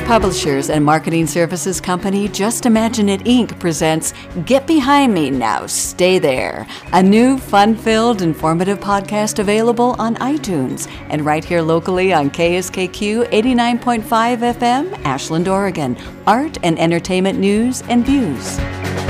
publishers and marketing services company Just Imagine It Inc. presents Get Behind Me Now, Stay There, a new, fun-filled, informative podcast available on iTunes and right here locally on KSKQ 89.5 FM, Ashland, Oregon. Art and entertainment news and views.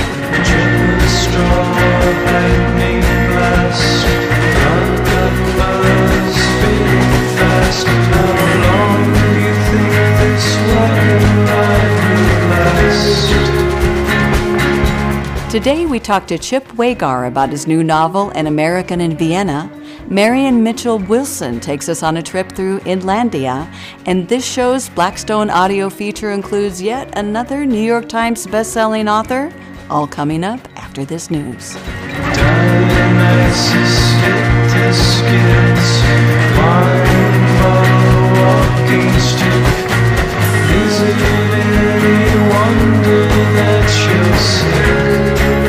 Today we talk to Chip Wagar about his new novel, An American in Vienna. Marion Mitchell Wilson takes us on a trip through Inlandia, and this show's Blackstone audio feature includes yet another New York Times best-selling author, all coming up after this news. Dionysus hit the skids, wine for a walking stick. Is it any wonder that you're sick?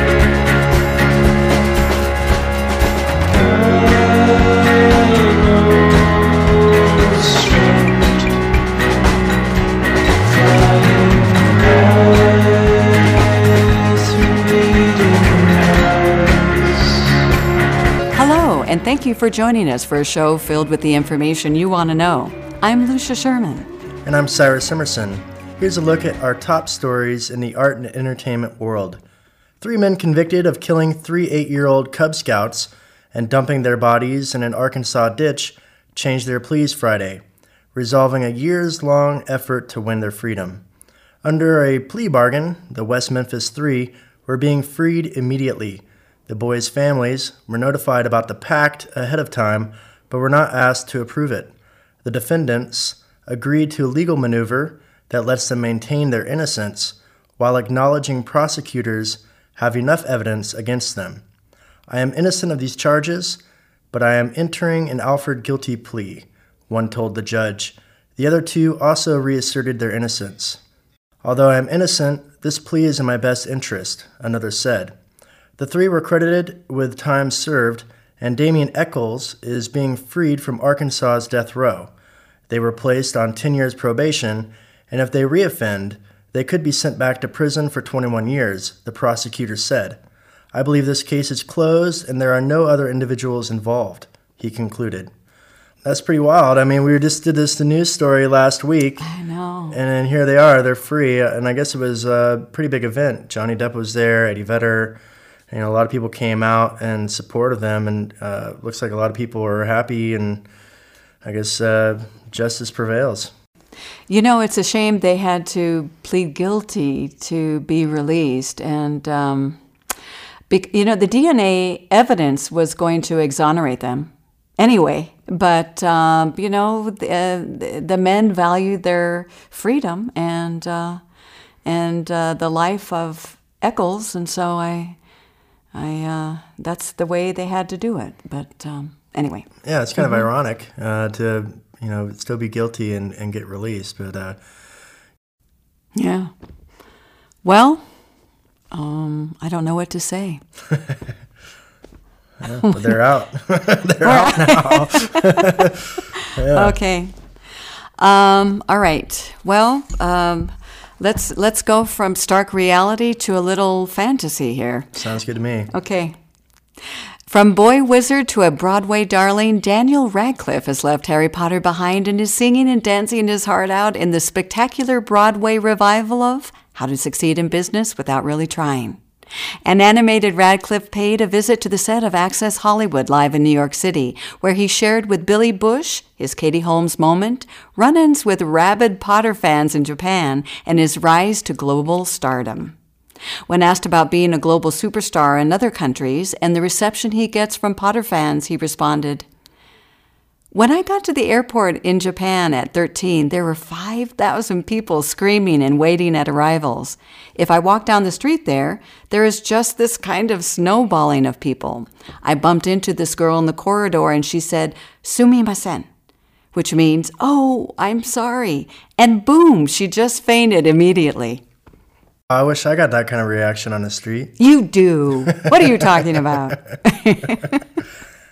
Hello, and thank you for joining us for a show filled with the information you want to know. I'm Lucia Sherman. And I'm Cyrus Emerson. Here's a look at our top stories in the art and entertainment world. 3 men convicted of killing 3 8-year-old Cub Scouts and dumping their bodies in an Arkansas ditch changed their pleas Friday, resolving a years-long effort to win their freedom. Under a plea bargain, the West Memphis 3 were being freed immediately. The boys' families were notified about the pact ahead of time, but were not asked to approve it. The defendants agreed to a legal maneuver that lets them maintain their innocence while acknowledging prosecutors have enough evidence against them. I am innocent of these charges, but I am entering an Alford guilty plea, one told the judge. The other 2 also reasserted their innocence. Although I am innocent, this plea is in my best interest, another said. The 3 were credited with time served, and Damian Eccles is being freed from Arkansas's death row. They were placed on 10 years probation, and if they reoffend, they could be sent back to prison for 21 years, the prosecutor said. I believe this case is closed and there are no other individuals involved, he concluded. That's pretty wild. I mean, we just did the news story last week. I know. And then here they are, they're free, and I guess it was a pretty big event. Johnny Depp was there, Eddie Vedder. You know, a lot of people came out in support of them, and looks like a lot of people were happy, and I guess justice prevails. You know, it's a shame they had to plead guilty to be released, and you know, the DNA evidence was going to exonerate them anyway, but you know, the men valued their freedom and the life of Eccles, and so I that's the way they had to do it. But anyway. Yeah, it's kind of ironic to, you know, still be guilty and get released. But yeah. Well, I don't know what to say. Yeah, but they're out. They're out now. Yeah. Okay. All right. Well, let's go from stark reality to a little fantasy here. Sounds good to me. Okay. From boy wizard to a Broadway darling, Daniel Radcliffe has left Harry Potter behind and is singing and dancing his heart out in the spectacular Broadway revival of How to Succeed in Business Without Really Trying. An animated Radcliffe paid a visit to the set of Access Hollywood live in New York City, where he shared with Billy Bush his Katie Holmes moment, run-ins with rabid Potter fans in Japan, and his rise to global stardom. When asked about being a global superstar in other countries and the reception he gets from Potter fans, he responded, "When I got to the airport in Japan at 13, there were 5,000 people screaming and waiting at arrivals. If I walk down the street there is just this kind of snowballing of people. I bumped into this girl in the corridor and she said, 'Sumimasen,' which means, 'Oh, I'm sorry.' And boom, she just fainted immediately." I wish I got that kind of reaction on the street. You do. What are you talking about?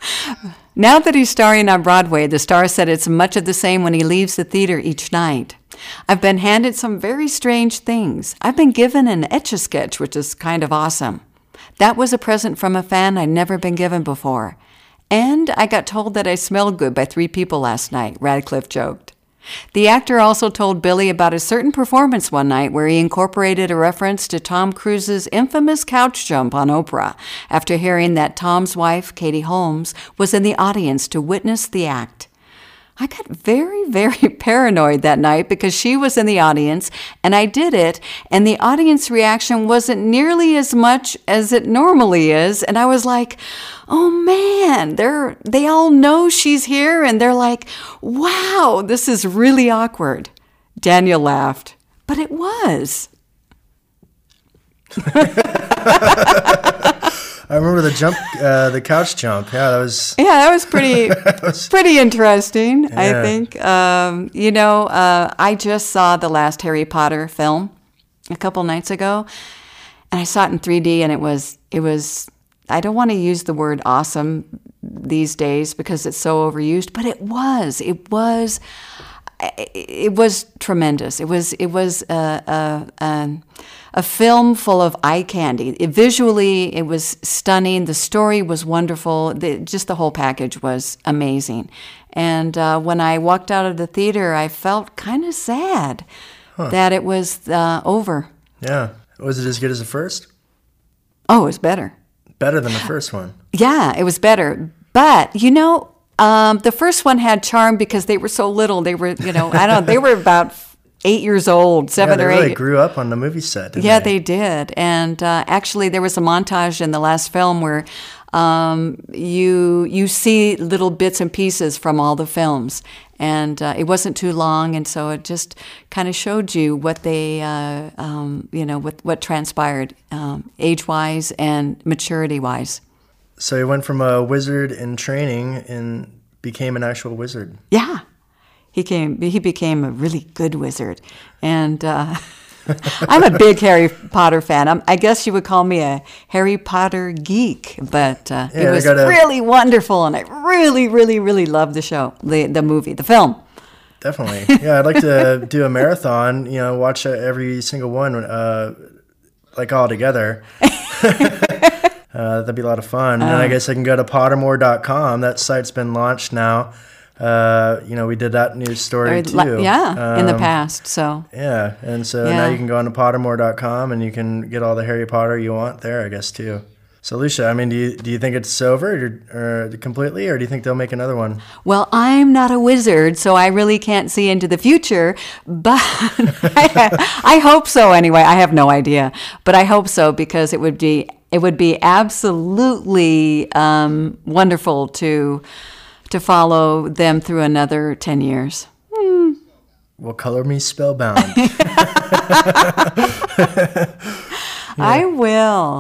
Now that he's starring on Broadway, the star said it's much of the same when he leaves the theater each night. I've been handed some very strange things. I've been given an Etch-a-Sketch, which is kind of awesome. That was a present from a fan I'd never been given before. And I got told that I smelled good by 3 people last night, Radcliffe joked. The actor also told Billy about a certain performance one night where he incorporated a reference to Tom Cruise's infamous couch jump on Oprah after hearing that Tom's wife, Katie Holmes, was in the audience to witness the act. I got very, very paranoid that night because she was in the audience and I did it, and the audience reaction wasn't nearly as much as it normally is. And I was like, oh man, they all know she's here and they're like, wow, this is really awkward. Daniel laughed, but it was. I remember the couch jump. Yeah, that was pretty pretty interesting. Yeah. I think. I just saw the last Harry Potter film a couple nights ago, and I saw it in 3D, and it was. I don't want to use the word awesome these days because it's so overused, but it was tremendous. It was a film full of eye candy. Visually, it was stunning. The story was wonderful. Just the whole package was amazing. And when I walked out of the theater, I felt kind of sad that it was over. Yeah. Was it as good as the first? Oh, it was better. Better than the first one. Yeah, it was better. But, the first one had charm because they were so little. They were, they were about 8 years old, 7 or 8. They really grew up on the movie set, didn't they? They did. And actually, there was a montage in the last film where you see little bits and pieces from all the films. And it wasn't too long, and so it just kind of showed you what they, what transpired age-wise and maturity-wise. So he went from a wizard in training and became an actual wizard. Yeah. He became a really good wizard. And I'm a big Harry Potter fan. I guess you would call me a Harry Potter geek, but it was really wonderful, and I really, really, really loved the show, the movie, the film. Definitely. Yeah, I'd like to do a marathon, watch every single one, all together. That'd be a lot of fun. And I guess I can go to Pottermore.com. That site's been launched now. We did that news story too. In the past. So yeah, and so now you can go on to Pottermore.com and you can get all the Harry Potter you want there, I guess too. So Lucia, do you think it's over or completely, or do you think they'll make another one? Well, I'm not a wizard, so I really can't see into the future, but I hope so anyway. I have no idea, but I hope so because it would be absolutely wonderful to follow them through another 10 years. Well, color me spellbound. I will.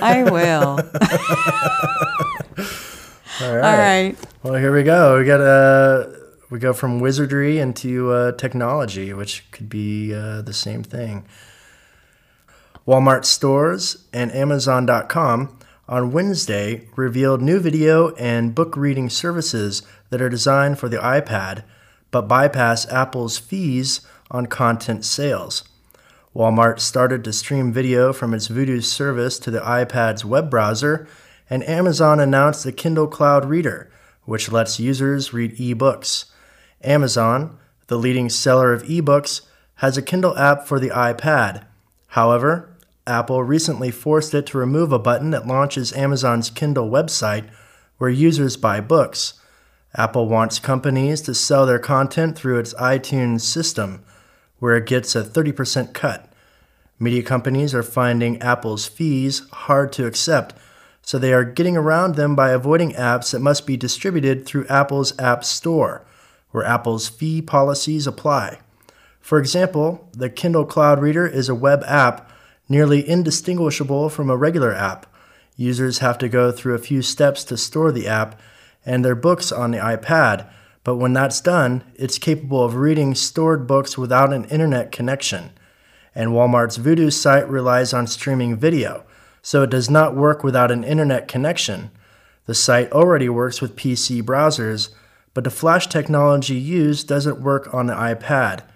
All right. Well, here we go. We go from wizardry into technology, which could be the same thing. Walmart stores and Amazon.com on Wednesday revealed new video and book reading services that are designed for the iPad, but bypass Apple's fees on content sales. Walmart started to stream video from its Vudu service to the iPad's web browser, and Amazon announced the Kindle Cloud Reader, which lets users read ebooks. Amazon, the leading seller of ebooks, has a Kindle app for the iPad. However, Apple recently forced it to remove a button that launches Amazon's Kindle website where users buy books. Apple wants companies to sell their content through its iTunes system, where it gets a 30% cut. Media companies are finding Apple's fees hard to accept, so they are getting around them by avoiding apps that must be distributed through Apple's App Store, where Apple's fee policies apply. For example, the Kindle Cloud Reader is a web app nearly indistinguishable from a regular app. Users have to go through a few steps to store the app and their books on the iPad, but when that's done, it's capable of reading stored books without an internet connection. And Walmart's Vudu site relies on streaming video, so it does not work without an internet connection. The site already works with PC browsers, but the flash technology used doesn't work on the iPad.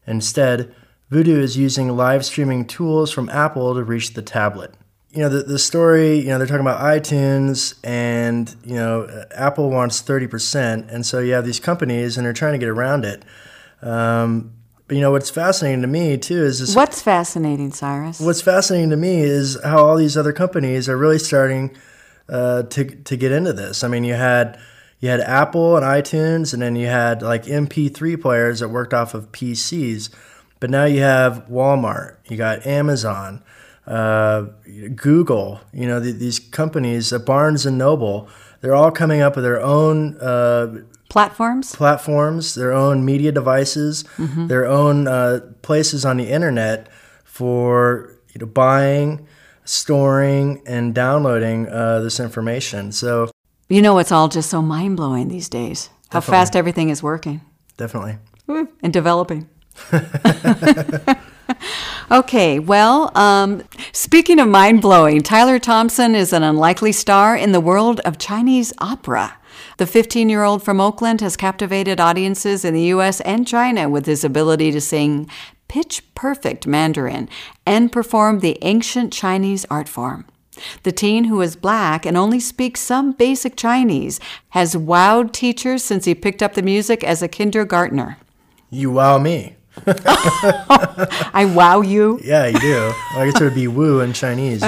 Instead, Voodoo is using live streaming tools from Apple to reach the tablet. The story, they're talking about iTunes and, Apple wants 30%. And so you have these companies and they're trying to get around it. But what's fascinating to me, too, is... What's fascinating, Cyrus? What's fascinating to me is how all these other companies are really starting to get into this. I mean, you had Apple and iTunes, and then you had like MP3 players that worked off of PCs. But now you have Walmart, you got Amazon, Google, these companies, Barnes and Noble, they're all coming up with their own platforms, their own media devices, their own places on the internet for buying, storing, and downloading this information. So it's all just so mind-blowing these days. How fast everything is working. Definitely. And developing. Okay, well, speaking of mind-blowing, Tyler Thompson is an unlikely star in the world of Chinese opera. The 15-year-old from Oakland has captivated audiences in the U.S. and China with his ability to sing pitch-perfect Mandarin and perform the ancient Chinese art form. The teen, who is black and only speaks some basic Chinese, has wowed teachers since he picked up the music as a kindergartner. You wow me. I wow you? Yeah, you do. I guess it would be woo in Chinese.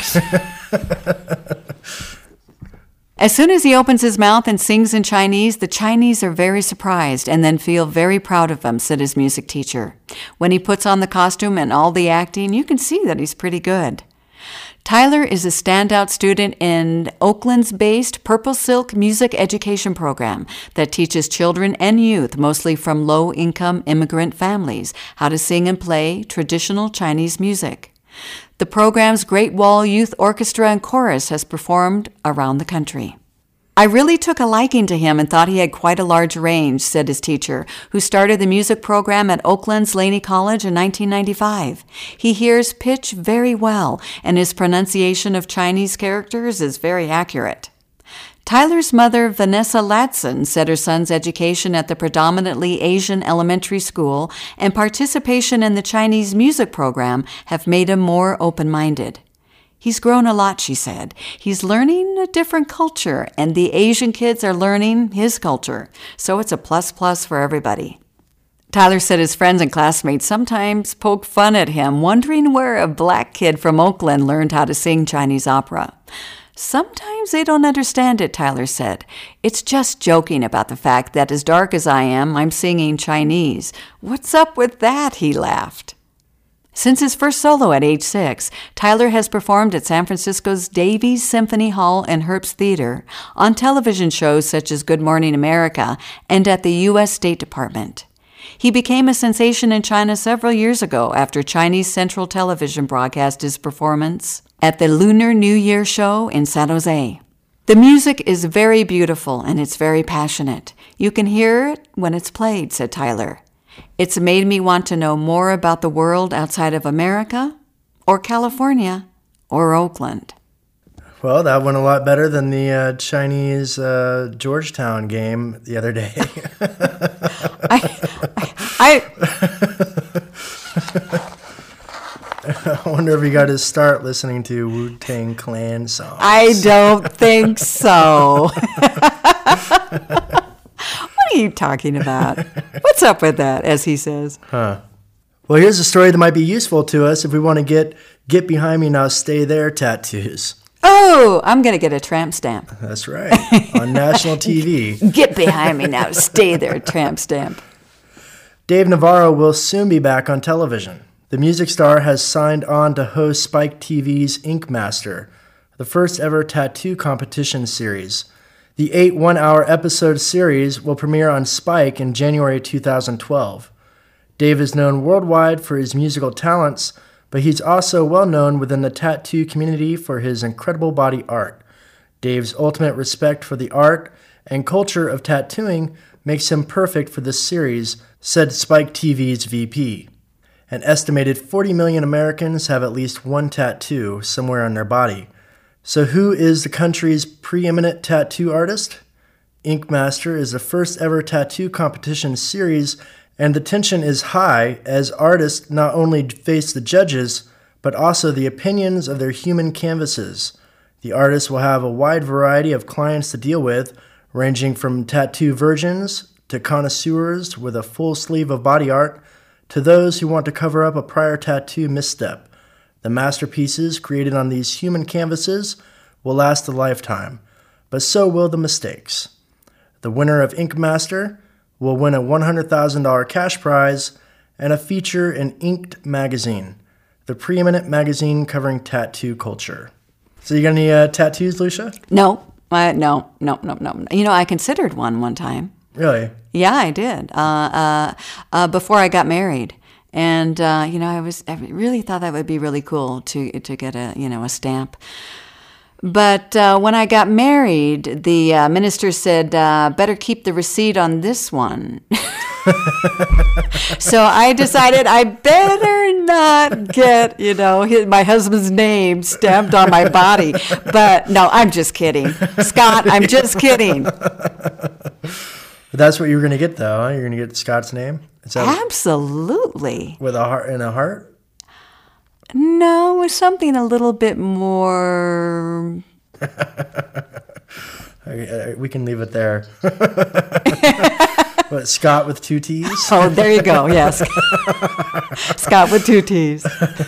As soon as he opens his mouth and sings in Chinese, the Chinese are very surprised and then feel very proud of him, said his music teacher. When he puts on the costume and all the acting, you can see that he's pretty good. Tyler is a standout student in Oakland's based Purple Silk music education program that teaches children and youth, mostly from low-income immigrant families, how to sing and play traditional Chinese music. The program's Great Wall Youth Orchestra and Chorus has performed around the country. I really took a liking to him and thought he had quite a large range, said his teacher, who started the music program at Oakland's Laney College in 1995. He hears pitch very well, and his pronunciation of Chinese characters is very accurate. Tyler's mother, Vanessa Latson, said her son's education at the predominantly Asian elementary school and participation in the Chinese music program have made him more open-minded. He's grown a lot, she said. He's learning a different culture, and the Asian kids are learning his culture. So it's a plus for everybody. Tyler said his friends and classmates sometimes poke fun at him, wondering where a black kid from Oakland learned how to sing Chinese opera. Sometimes they don't understand it, Tyler said. It's just joking about the fact that as dark as I am, I'm singing Chinese. What's up with that? He laughed. Since his first solo at age 6, Tyler has performed at San Francisco's Davies Symphony Hall and Herbst Theater, on television shows such as Good Morning America, and at the U.S. State Department. He became a sensation in China several years ago after Chinese Central Television broadcast his performance at the Lunar New Year show in San Jose. The music is very beautiful and it's very passionate. You can hear it when it's played, said Tyler. It's made me want to know more about the world outside of America, or California, or Oakland. Well, that went a lot better than the Chinese Georgetown game the other day. I wonder if he got to start listening to Wu-Tang Clan songs. I don't think so. What are you talking about? What's up with that, as he says? Well, here's a story that might be useful to us if we want to get behind me now, stay there tattoos. Oh, I'm going to get a tramp stamp. That's right. On national TV. Get behind me now, stay there, tramp stamp. Dave Navarro will soon be back on television. The music star has signed on to host Spike TV's Ink Master, the first ever tattoo competition series. The 8 one-hour episode series will premiere on Spike in January 2012. Dave is known worldwide for his musical talents, but he's also well known within the tattoo community for his incredible body art. Dave's ultimate respect for the art and culture of tattooing makes him perfect for this series, said Spike TV's VP. An estimated 40 million Americans have at least one tattoo somewhere on their body. So who is the country's preeminent tattoo artist? Ink Master is the first ever tattoo competition series And the tension is high as artists not only face the judges, but also the opinions of their human canvases. The artists will have a wide variety of clients to deal with, ranging from tattoo virgins to connoisseurs with a full sleeve of body art, to those who want to cover up a prior tattoo misstep. The masterpieces created on these human canvases will last a lifetime, but so will the mistakes. The winner of Ink Master will win a $100,000 cash prize and a feature in Inked Magazine, the preeminent magazine covering tattoo culture. So you got any tattoos, Lucia? No. No. I considered one time. Really? Yeah, I did. Before I got married. And, I really thought that would be really cool to get a stamp. But when I got married, the minister said, better keep the receipt on this one. So I decided I better not get, my husband's name stamped on my body. But no, I'm just kidding. Scott, I'm just kidding. That's what you were going to get, though, huh? You're going to get Scott's name? Is that absolutely. With a heart and a heart? No, it's something a little bit more. We can leave it there. What, Scott with 2 T's? Oh, there you go. Yes. Scott with 2 T's.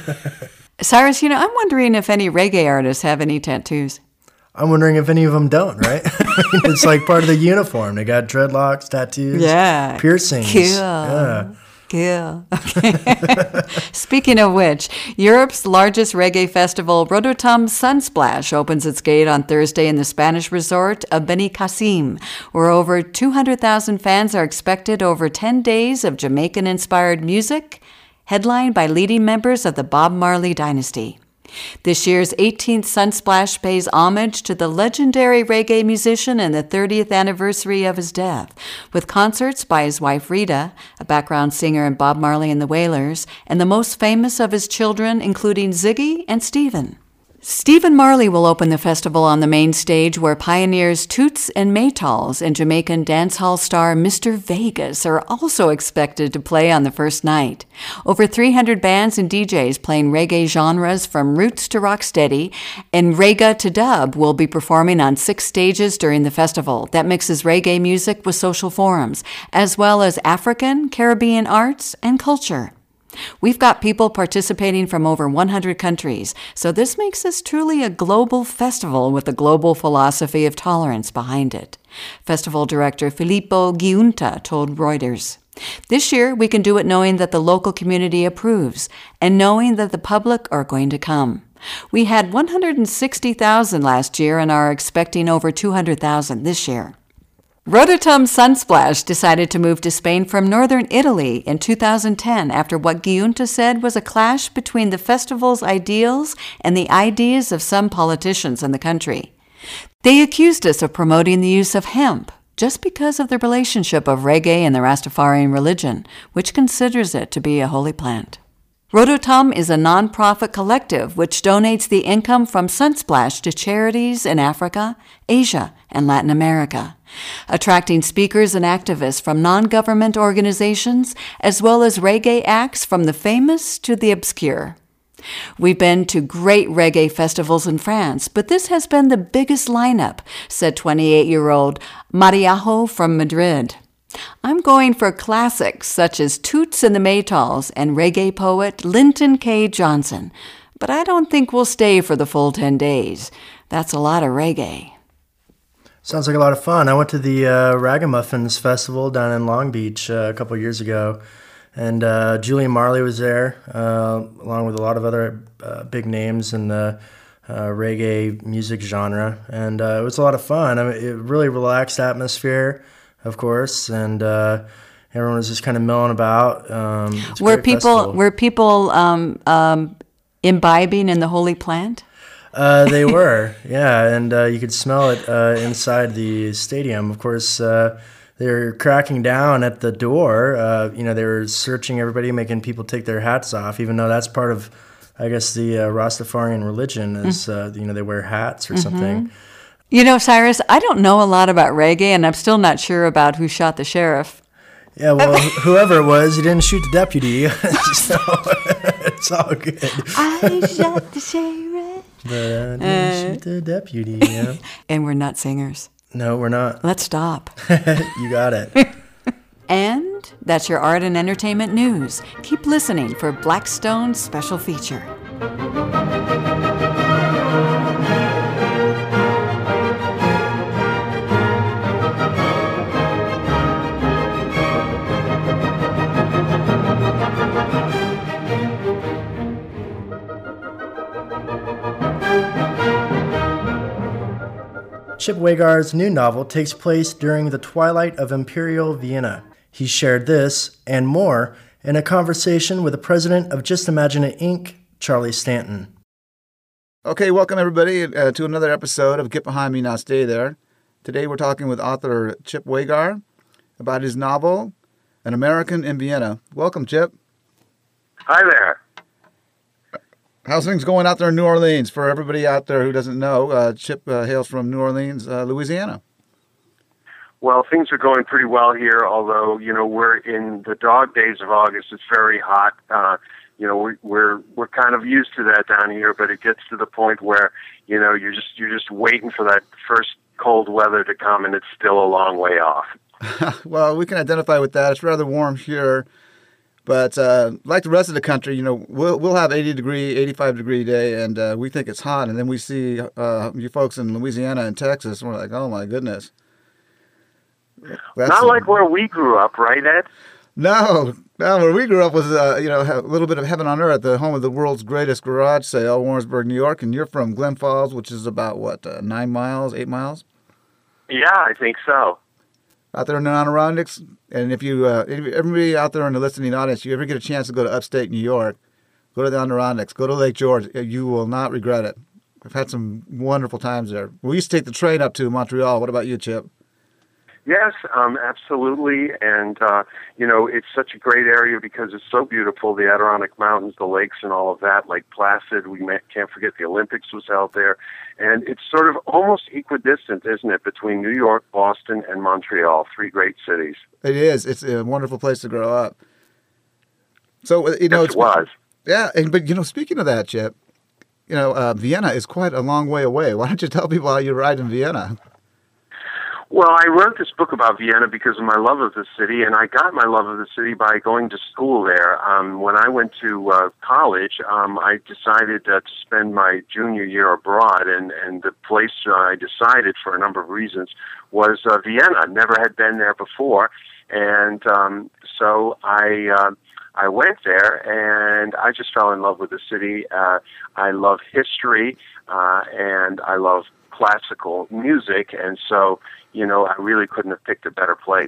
Cyrus, I'm wondering if any reggae artists have any tattoos. I'm wondering if any of them don't, right? It's like part of the uniform. They got dreadlocks, tattoos, piercings. Cool. Yeah. Cool. Okay. Speaking of which, Europe's largest reggae festival, Rototom Sunsplash, opens its gate on Thursday in the Spanish resort of Benicassim, where over 200,000 fans are expected over 10 days of Jamaican-inspired music, headlined by leading members of the Bob Marley dynasty. This year's 18th Sunsplash pays homage to the legendary reggae musician and the 30th anniversary of his death, with concerts by his wife Rita, a background singer in Bob Marley and the Wailers, and the most famous of his children, including Ziggy and Stephen. Stephen Marley will open the festival on the main stage, where pioneers Toots and Maytals and Jamaican dancehall star Mr. Vegas are also expected to play on the first night. Over 300 bands and DJs playing reggae genres from roots to rocksteady and reggae to dub will be performing on 6 stages during the festival that mixes reggae music with social forums, as well as African, Caribbean arts, and culture. We've got people participating from over 100 countries, so this makes this truly a global festival with a global philosophy of tolerance behind it. Festival director Filippo Giunta told Reuters. This year, we can do it knowing that the local community approves and knowing that the public are going to come. We had 160,000 last year and are expecting over 200,000 this year. Rototom Sunsplash decided to move to Spain from northern Italy in 2010 after what Giunta said was a clash between the festival's ideals and the ideas of some politicians in the country. They accused us of promoting the use of hemp just because of the relationship of reggae and the Rastafarian religion, which considers it to be a holy plant. Rototom is a non-profit collective which donates the income from Sunsplash to charities in Africa, Asia, and Latin America, attracting speakers and activists from non-government organizations as well as reggae acts from the famous to the obscure. We've been to great reggae festivals in France, but this has been the biggest lineup, said 28-year-old Mariajo from Madrid. I'm going for classics such as Toots and the Maytals and reggae poet Linton K. Johnson, but I don't think we'll stay for the full 10 days. That's a lot of reggae. Sounds like a lot of fun. I went to the Ragamuffins Festival down in Long Beach a couple years ago, and Julian Marley was there, along with a lot of other big names in the reggae music genre, and it was a lot of fun. I mean, it really relaxed atmosphere, of course, and everyone was just kind of milling about. Were people imbibing in the holy plant? They were, yeah, and you could smell it inside the stadium. Of course, they were cracking down at the door. They were searching everybody, making people take their hats off, even though that's part of, I guess, the Rastafarian religion is, they wear hats or something. Cyrus, I don't know a lot about reggae, and I'm still not sure about who shot the sheriff. Yeah, well, whoever it was, he didn't shoot the deputy, so it's all good. I shot the sheriff. But I didn't shoot the deputy, yeah. And we're not singers. No, we're not. Let's stop. You got it. And that's your art and entertainment news. Keep listening for Blackstone's special feature. Chip Wagar's new novel takes place during the twilight of Imperial Vienna. He shared this and more in a conversation with the president of Just Imagine It, Inc., Charlie Stanton. Okay, welcome everybody to another episode of Get Behind Me, Now Stay There. Today we're talking with author Chip Wagar about his novel, An American in Vienna. Welcome, Chip. Hi there. How's things going out there in New Orleans? For everybody out there who doesn't know, Chip hails from New Orleans, Louisiana. Well, things are going pretty well here, although, we're in the dog days of August. It's very hot. We're kind of used to that down here, but it gets to the point where, you're just waiting for that first cold weather to come, and it's still a long way off. Well, we can identify with that. It's rather warm here. But like the rest of the country, we'll have 80 degree, 85 degree day, and we think it's hot. And then we see you folks in Louisiana and Texas, and we're like, oh, my goodness. Not like where we grew up, right, Ed? No, where we grew up was, a little bit of heaven on earth, the home of the world's greatest garage sale, Warrensburg, New York. And you're from Glen Falls, which is about, 9 miles, 8 miles? Yeah, I think so. Out there in the Adirondacks, and if everybody out there in the listening audience, you ever get a chance to go to upstate New York, go to the Adirondacks, go to Lake George, you will not regret it. I've had some wonderful times there. We used to take the train up to Montreal. What about you, Chip? Yes, absolutely, and it's such a great area because it's so beautiful. The Adirondack Mountains, the lakes, and all of that. Lake Placid, can't forget the Olympics was out there, and it's sort of almost equidistant, isn't it, between New York, Boston, and Montreal, three great cities. It is. It's a wonderful place to grow up. So it was. Yeah, but speaking of that, Chip, Vienna is quite a long way away. Why don't you tell people how you ride in Vienna? Well, I wrote this book about Vienna because of my love of the city, and I got my love of the city by going to school there. When I went to college, I decided to spend my junior year abroad, and the place I decided for a number of reasons was Vienna. Never had been there before, and so I went there, and I just fell in love with the city. I love history, and I love classical music, and so I really couldn't have picked a better place.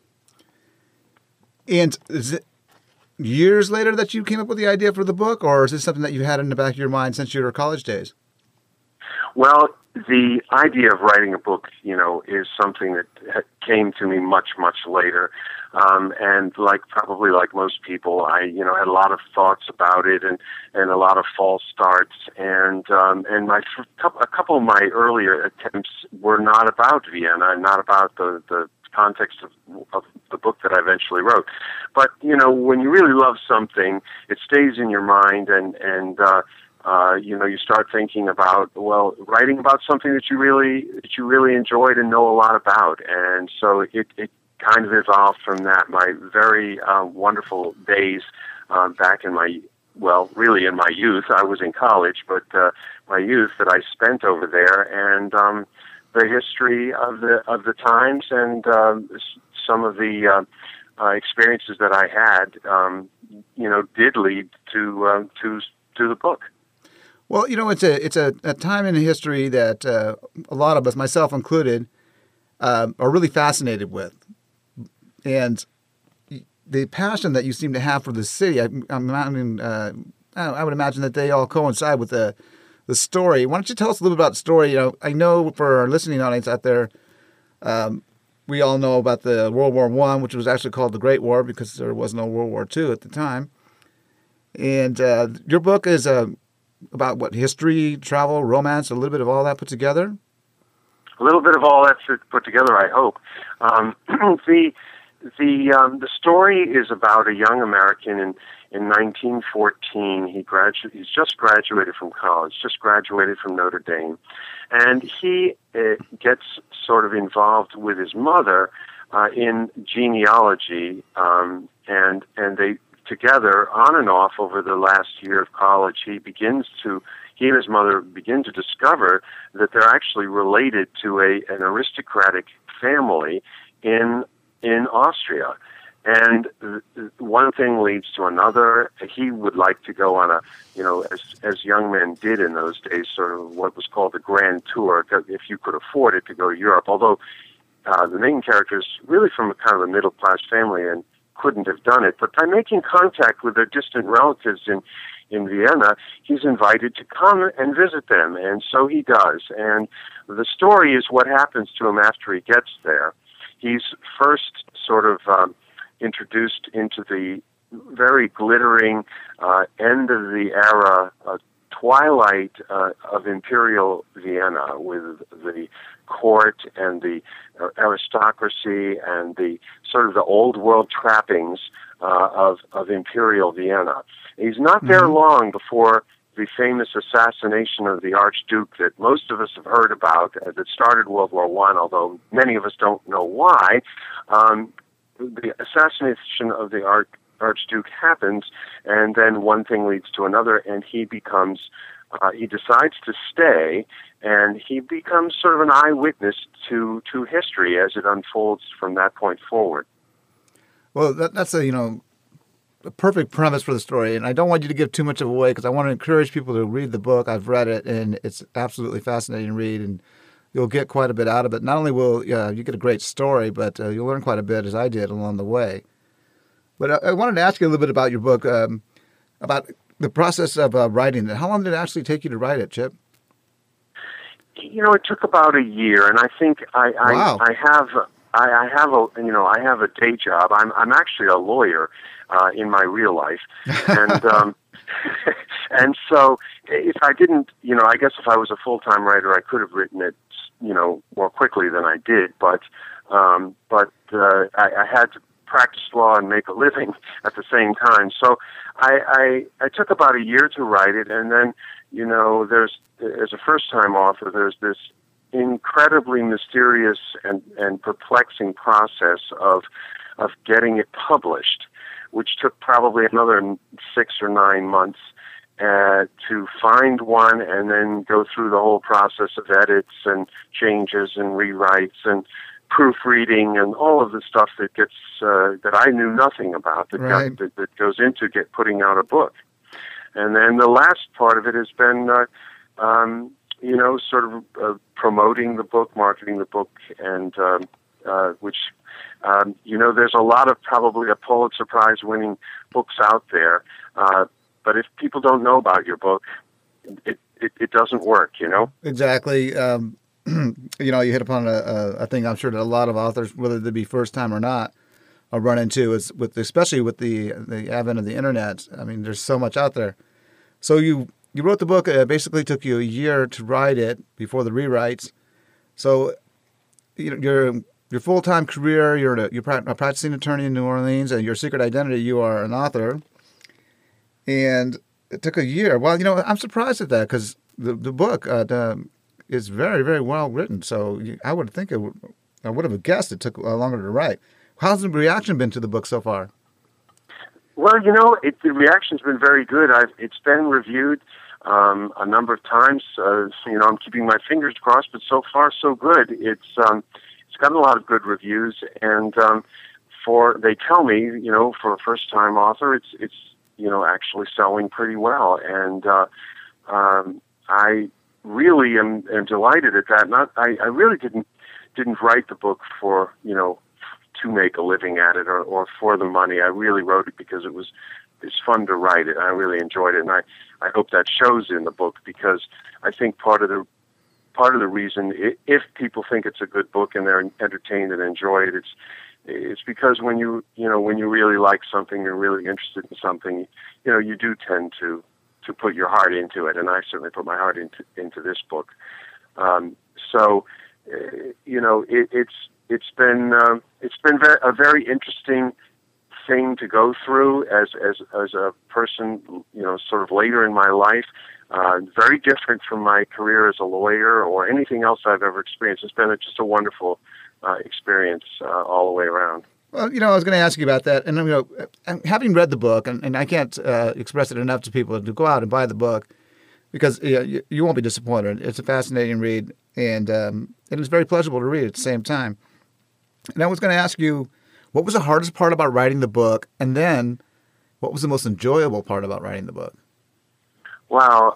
And is it years later that you came up with the idea for the book, or is this something that you had in the back of your mind since your college days? Well, the idea of writing a book, is something that came to me much, much later. And probably like most people, I, had a lot of thoughts about it and a lot of false starts. And a couple of my earlier attempts were not about Vienna and not about the context of the book that I eventually wrote. But, when you really love something, it stays in your mind and you start thinking about, writing about something that you really enjoyed and know a lot about. And so it kind of evolved from that. My very wonderful days back in really in my youth. I was in college, but my youth that I spent over there, and the history of the times and some of the experiences that I had, did lead to the book. Well, it's a time in history that a lot of us, myself included, are really fascinated with. And the passion that you seem to have for the city, I would imagine that they all coincide with the story. Why don't you tell us a little bit about the story? I know for our listening audience out there, we all know about the World War I, which was actually called the Great War because there was no World War II at the time. And your book is about what, history, travel, romance, a little bit of all that put together? A little bit of all that put together, I hope. the story is about a young American in 1914. He's just graduated from college, just graduated from Notre Dame, and he gets sort of involved with his mother in genealogy, and they together on and off over the last year of college. He and his mother begin to discover that they're actually related to an aristocratic family in Austria. And one thing leads to another. He would like to go on as young men did in those days, sort of what was called the Grand Tour, if you could afford it, to go to Europe. Although the main character is really from a kind of a middle-class family and couldn't have done it. But by making contact with their distant relatives in Vienna, he's invited to come and visit them, and so he does. And the story is what happens to him after he gets there. He's first sort of introduced into the very glittering end of the era, twilight of Imperial Vienna, with the court and the aristocracy and the sort of the old world trappings of Imperial Vienna. He's not there long before the famous assassination of the Archduke that most of us have heard about, that started World War I, although many of us don't know why. The assassination of the Archduke happens, and then one thing leads to another, and he decides to stay, and he becomes sort of an eyewitness to history as it unfolds from that point forward. Well, that's a perfect premise for the story, and I don't want you to give too much of away because I want to encourage people to read the book. I've read it, and it's absolutely fascinating to read, and you'll get quite a bit out of it. Not only will you get a great story, but you'll learn quite a bit, as I did, along the way. But I wanted to ask you a little bit about your book, about the process of writing it. How long did it actually take you to write it, Chip? It took about a year, and I think Wow. I have a day job. I'm actually a lawyer in my real life, and and so if I didn't, I guess if I was a full-time writer, I could have written it, more quickly than I did. But I had to practice law and make a living at the same time. So I took about a year to write it, and then as a first-time author, there's this incredibly mysterious and perplexing process of getting it published, which took probably another 6 or 9 months to find one, and then go through the whole process of edits and changes and rewrites and proofreading and all of the stuff that gets that I knew nothing about that goes into putting out a book. And then the last part of it has been sort of promoting the book, marketing the book, and which, there's a lot of probably a Pulitzer Prize winning books out there, but if people don't know about your book, it doesn't work, Exactly. You hit upon a thing I'm sure that a lot of authors, whether they be first time or not, run into, is especially with the advent of the internet. I mean, there's so much out there. So you wrote the book. It basically took you a year to write it before the rewrites. So your full-time career, you're a practicing attorney in New Orleans, and your secret identity, you are an author. And it took a year. Well, I'm surprised at that because the book is very, very well written. So I would think I would have guessed it took longer to write. How's the reaction been to the book so far? Well, the reaction's been very good. It's been reviewed a number of times. I'm keeping my fingers crossed, but so far so good. It's gotten a lot of good reviews, and they tell me, for a first-time author, it's actually selling pretty well, and I really am delighted at that. I really didn't write the book for to make a living at it or for the money. I really wrote it because it's fun to write it. I really enjoyed it, and I hope that shows in the book, because I think part of the reason, if people think it's a good book and they're entertained and enjoy it, it's because when you really like something, you're really interested in something, you do tend to put your heart into it, and I certainly put my heart into this book. it's been a very interesting thing to go through as a person, sort of later in my life. Very different from my career as a lawyer or anything else I've ever experienced. It's been just a wonderful experience all the way around. Well, I was going to ask you about that. And, having read the book, and I can't express it enough to people to go out and buy the book because you won't be disappointed. It's a fascinating read, and it's very pleasurable to read at the same time. And I was going to ask you, what was the hardest part about writing the book? And then what was the most enjoyable part about writing the book? Well,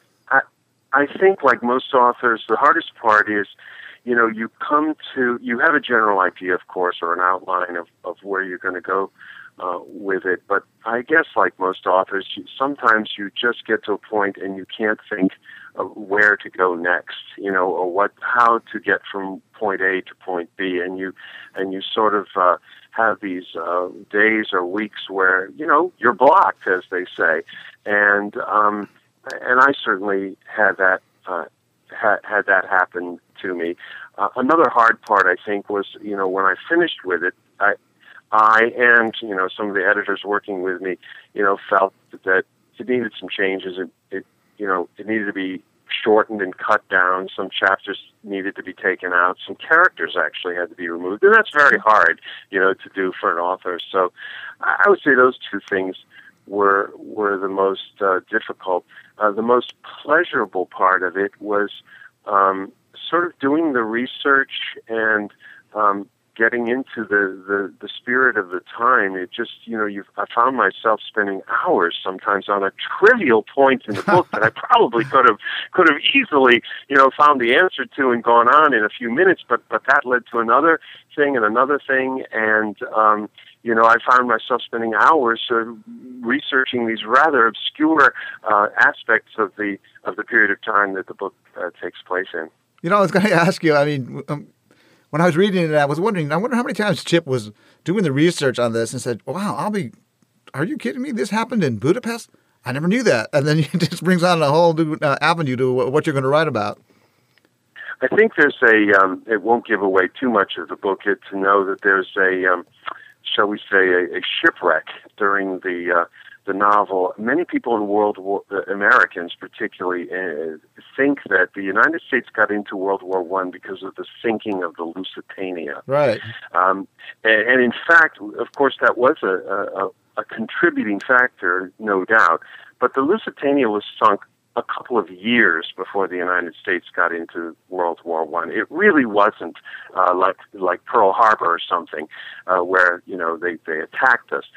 I think like most authors, the hardest part is, you have a general idea, of course, or an outline of where you're going to go with it. But I guess like most authors, sometimes you just get to a point and you can't think of where to go next, or how to get from point A to point B. And you sort of have these days or weeks where, you're blocked, as they say. And I certainly had that happen to me. Another hard part, I think, was, when I finished with it, I and, some of the editors working with me, felt that it needed some changes. It needed to be shortened and cut down. Some chapters needed to be taken out. Some characters actually had to be removed. And that's very hard, to do for an author. So I would say those two things were the most difficult. The most pleasurable part of it was sort of doing the research and getting into the spirit of the time. It just, I found myself spending hours sometimes on a trivial point in the book that I probably could have easily, found the answer to and gone on in a few minutes, but that led to another thing and another thing, and I found myself spending hours researching these rather obscure aspects of the period of time that the book takes place in. I was going to ask you, when I was reading it, I wonder how many times Chip was doing the research on this and said, wow, are you kidding me? This happened in Budapest? I never knew that. And then it just brings on a whole new avenue to what you're going to write about. I think there's it won't give away too much of the book to know that there's shall we say, a shipwreck during the novel. Many people in World War, Americans particularly, think that the United States got into World War I because of the sinking of the Lusitania. Right. And in fact, of course, that was a contributing factor, no doubt. But the Lusitania was sunk a couple of years before the United States got into World War I. It really wasn't like Pearl Harbor or something, where they attacked us.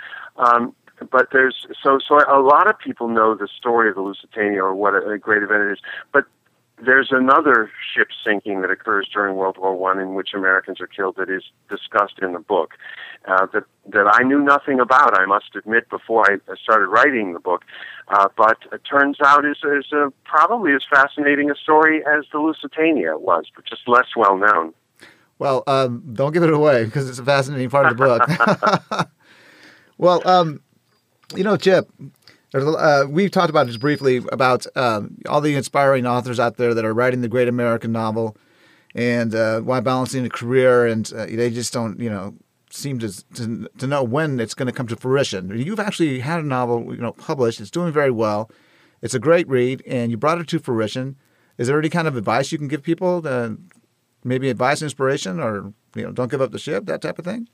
But there's so a lot of people know the story of the Lusitania or what a great event it is. But there's another ship sinking that occurs during World War I in which Americans are killed that is discussed in the book that I knew nothing about, I must admit, before I started writing the book. But it turns out is probably as fascinating a story as the Lusitania was, but just less well known. Well, don't give it away because it's a fascinating part of the book. Well, Chip, we've talked about this briefly about all the inspiring authors out there that are writing the great American novel and why balancing a career and they just don't, seem to know when it's going to come to fruition. You've actually had a novel, published. It's doing very well. It's a great read, and you brought it to fruition. Is there any kind of advice you can give people? Maybe advice, inspiration, or don't give up the ship, that type of thing?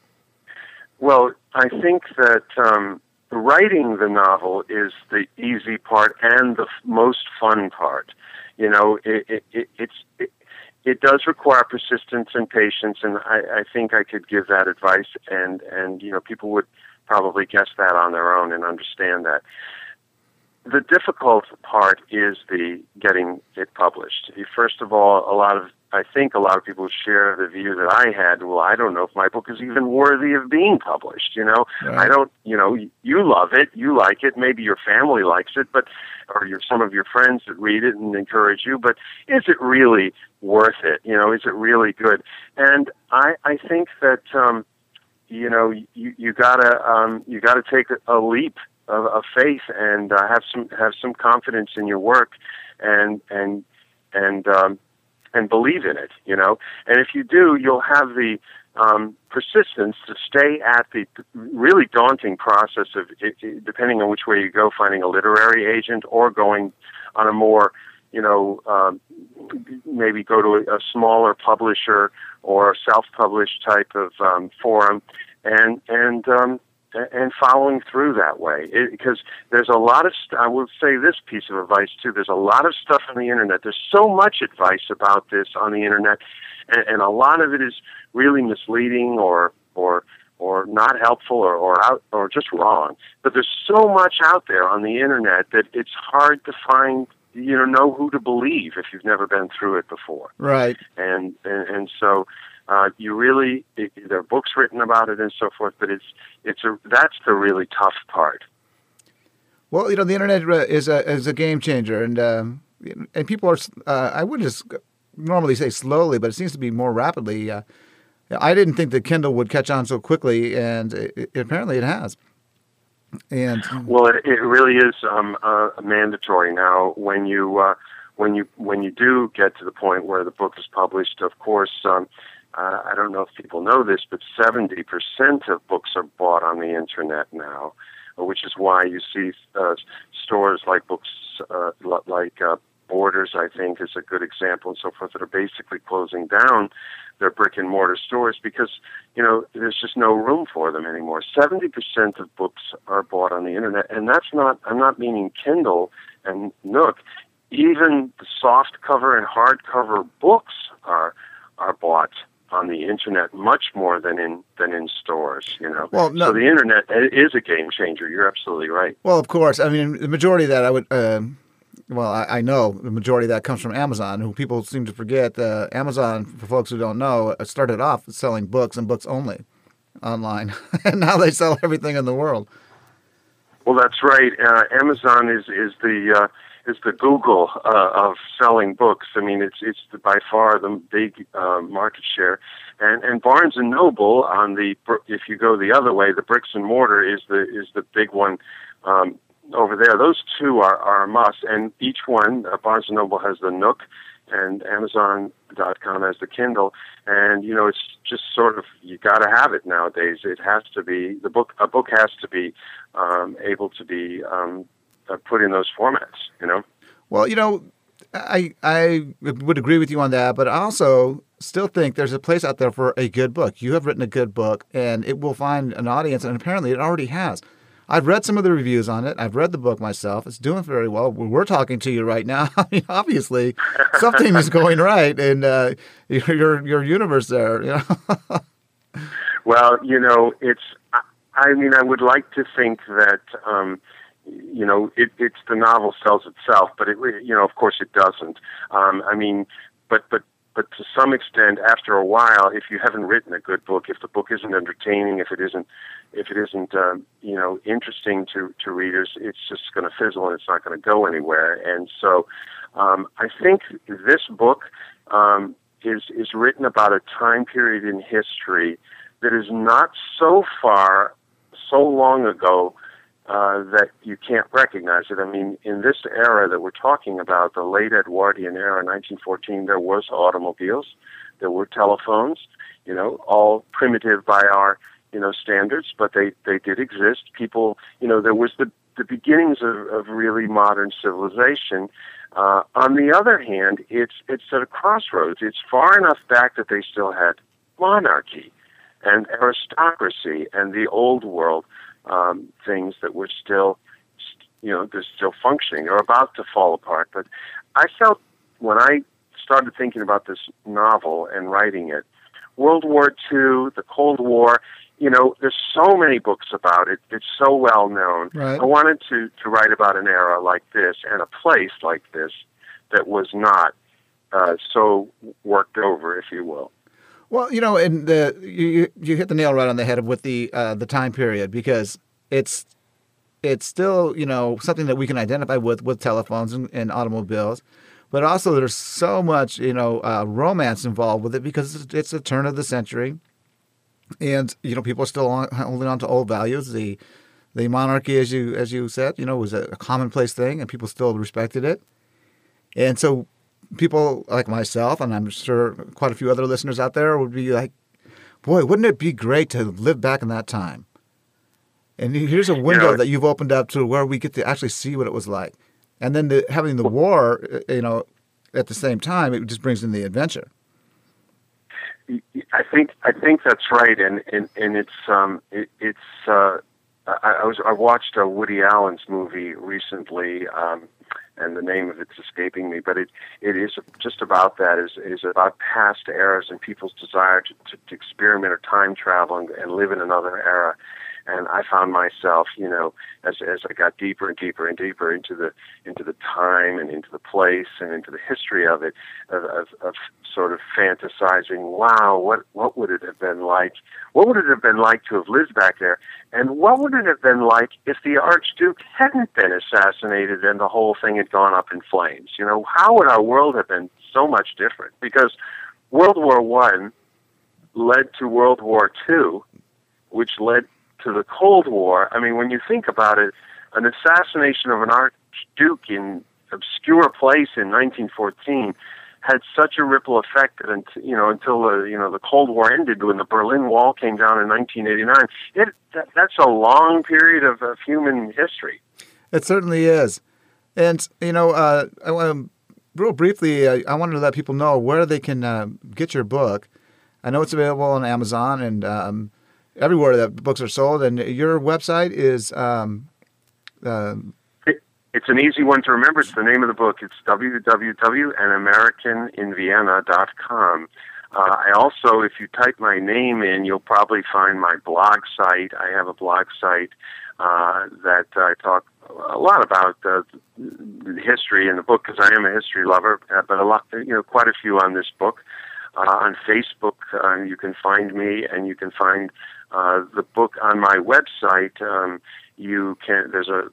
Well, I think that writing the novel is the easy part and the most fun part. It does require persistence and patience, and I think I could give that advice, and people would probably guess that on their own and understand that. The difficult part is the getting it published. First of all, I think a lot of people share the view that I had. Well, I don't know if my book is even worthy of being published. Right. I don't. You love it, you like it. Maybe your family likes it, or some of your friends that read it and encourage you. But is it really worth it? Is it really good? And I think that you gotta take a leap of faith and have some confidence in your work and and believe in it, you know. And if you do, you'll have the persistence to stay at the really daunting process of, depending on which way you go, finding a literary agent or going on a more, you know, maybe go to a smaller publisher or self-published type of forum, and following through that way. Because there's a lot of, I will say this piece of advice too, there's a lot of stuff on the internet. There's so much advice about this on the internet, and a lot of it is really misleading or not helpful or just wrong. But there's so much out there on the internet that it's hard to find, you know who to believe if you've never been through it before. Right. And so you really, there are books written about it and so forth, but that's the really tough part. Well, you know, the internet is a game changer, and people are, I wouldn't just normally say slowly, but it seems to be more rapidly. I didn't think the Kindle would catch on so quickly, and apparently it has. And well, it really is mandatory now. When you do get to the point where the book is published, of course, I don't know if people know this, but 70% of books are bought on the internet now, which is why you see stores like books like Borders, I think, is a good example, and so forth, that are basically closing down their brick and mortar stores because, you know, there's just no room for them anymore. 70% of books are bought on the internet, and I'm not meaning Kindle and Nook. Even the soft cover and hardcover books are bought on the internet much more than in stores, you know. Well, no. So the internet is a game changer. You're absolutely right. Well, of course. I mean, the majority of that I would. I know the majority of that comes from Amazon, who people seem to forget. Amazon, for folks who don't know, started off selling books and books only online, and now they sell everything in the world. Well, that's right. Amazon is the Google of selling books. I mean, it's by far the big market share, and Barnes and Noble if you go the other way, the bricks and mortar is the big one. Over there, those two are a must, and each one, Barnes & Noble has the Nook, and Amazon.com has the Kindle, and, you know, it's just sort of, you got to have it nowadays. It has to be, a book has to be able to be put in those formats, you know? Well, you know, I would agree with you on that, but I also still think there's a place out there for a good book. You have written a good book, and it will find an audience, and apparently it already has. I've read some of the reviews on it. I've read the book myself. It's doing very well. We're talking to you right now. I mean, obviously, something is going right in your universe there. You know? Well, you know, I mean, I would like to think that, you know, it's the novel sells itself, but you know, of course, it doesn't. I mean, but to some extent, after a while, if you haven't written a good book, if the book isn't entertaining, if it isn't you know, interesting to readers, it's just going to fizzle and it's not going to go anywhere. And so, I think this book is written about a time period in history that is not so long ago that you can't recognize it. I mean, in this era that we're talking about, the late Edwardian era, 1914, there was automobiles, there were telephones, you know, all primitive by our, you know, standards, but they did exist. People, you know, there was the beginnings of really modern civilization. On the other hand, it's at a crossroads. It's far enough back that they still had monarchy and aristocracy and the old world things that were still, you know, they're still functioning or about to fall apart. But I felt when I started thinking about this novel and writing it, World War II, the Cold War, you know, there's so many books about it. It's so well known. Right. I wanted to write about an era like this and a place like this that was not so worked over, if you will. Well, you know, and you hit the nail right on the head with the time period, because it's still, you know, something that we can identify with telephones and automobiles, but also there's so much, you know, romance involved with it because it's the turn of the century, and, you know, people are still holding on to old values. The monarchy, as you said, you know, was a commonplace thing, and people still respected it, and so people like myself, and I'm sure quite a few other listeners out there would be like, boy, wouldn't it be great to live back in that time? And here's a window that you've opened up to where we get to actually see what it was like. And then having the war, at the same time, it just brings in the adventure. I think that's right, and I watched Woody Allen's movie recently, and the name of it's escaping me, but it is just about that. Is about past eras and people's desire to experiment or time travel and live in another era. And I found myself, as I got deeper and deeper and deeper into the time and into the place and into the history of it, of sort of fantasizing, wow, what would it have been like? What would it have been like to have lived back there? And what would it have been like if the Archduke hadn't been assassinated and the whole thing had gone up in flames? How would our world have been so much different? Because World War I led to World War II, which led to the Cold War. I mean, when you think about it, an assassination of an Archduke in obscure place in 1914 had such a ripple effect that until the Cold War ended, when the Berlin Wall came down in 1989. That's a long period of human history. It certainly is. And real briefly, I wanted to let people know where they can get your book. I know it's available on Amazon and everywhere that books are sold. And your website is it's an easy one to remember. It's the name of the book. It's www.anamericaninvienna.com. I also, if you type my name in, you'll probably find my blog site. I have a blog site that I talk a lot about the history in the book, because I am a history lover, but quite a few on this book. On Facebook, you can find me, and you can find the book on my website. You can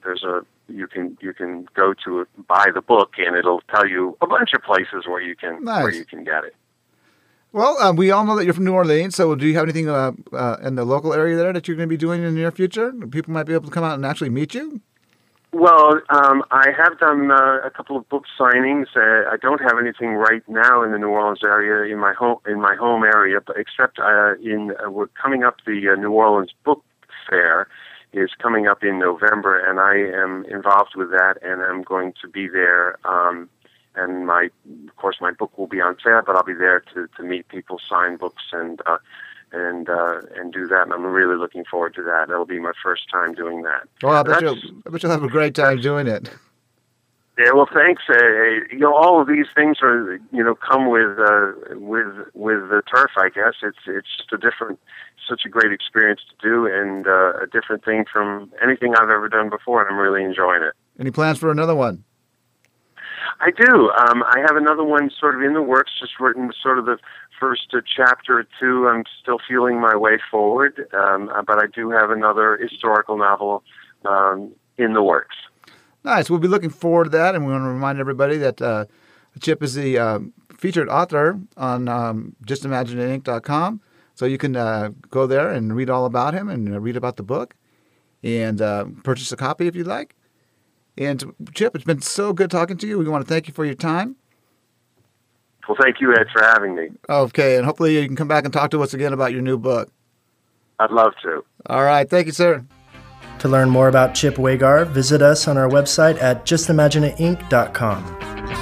go to buy the book, and it'll tell you a bunch of places where you can get it. Well, we all know that you're from New Orleans, so do you have anything in the local area there that you're going to be doing in the near future? People might be able to come out and actually meet you? Well, I have done a couple of book signings. I don't have anything right now in the New Orleans area, in my home area, but except we're coming up. The New Orleans Book Fair is coming up in November, and I am involved with that, and I'm going to be there. And of course, my book will be on sale, but I'll be there to meet people, sign books, and do that. And I'm really looking forward to that. It'll be my first time doing that. Well, I bet you'll have a great time doing it. Yeah, well, thanks. All of these things are, come with the turf. I guess it's just such a great experience to do, and a different thing from anything I've ever done before, and I'm really enjoying it. Any plans for another one? I do. I have another one sort of in the works, just written sort of the first chapter or two. I'm still feeling my way forward, but I do have another historical novel in the works. Nice. We'll be looking forward to that, and we want to remind everybody that Chip is the featured author on justimagineitinc.com, so you can go there and read all about him and read about the book and purchase a copy if you'd like. And Chip, it's been so good talking to you. We want to thank you for your time. Well, thank you, Ed, for having me. Okay, and hopefully you can come back and talk to us again about your new book. I'd love to. All right. Thank you, sir. To learn more about Chip Wagar, visit us on our website at justimagineitinc.com.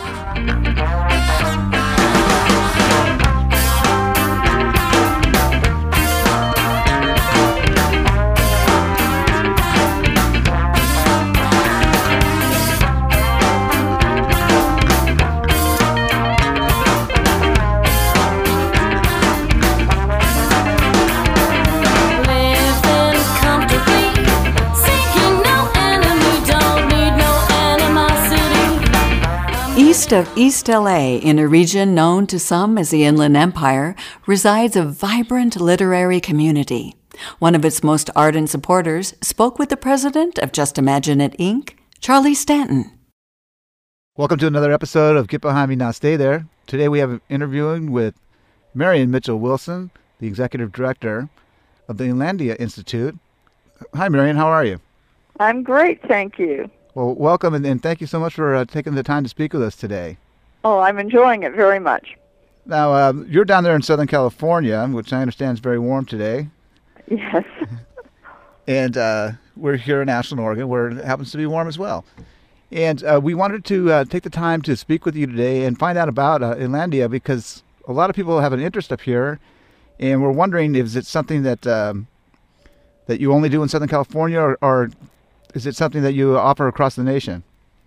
East of East LA, in a region known to some as the Inland Empire, resides a vibrant literary community. One of its most ardent supporters spoke with the president of Just Imagine It, Inc., Charlie Stanton. Welcome to another episode of Get Behind Me Now Stay There. Today we have an interviewing with Marion Mitchell-Wilson, the executive director of the Inlandia Institute. Hi, Marion. How are you? I'm great, thank you. Well, welcome, and thank you so much for taking the time to speak with us today. Oh, I'm enjoying it very much. Now, you're down there in Southern California, which I understand is very warm today. Yes. And we're here in Ashland, Oregon, where it happens to be warm as well. And we wanted to take the time to speak with you today and find out about Inlandia, because a lot of people have an interest up here, and we're wondering if it's something that that you only do in Southern California, or is it something that you offer across the nation?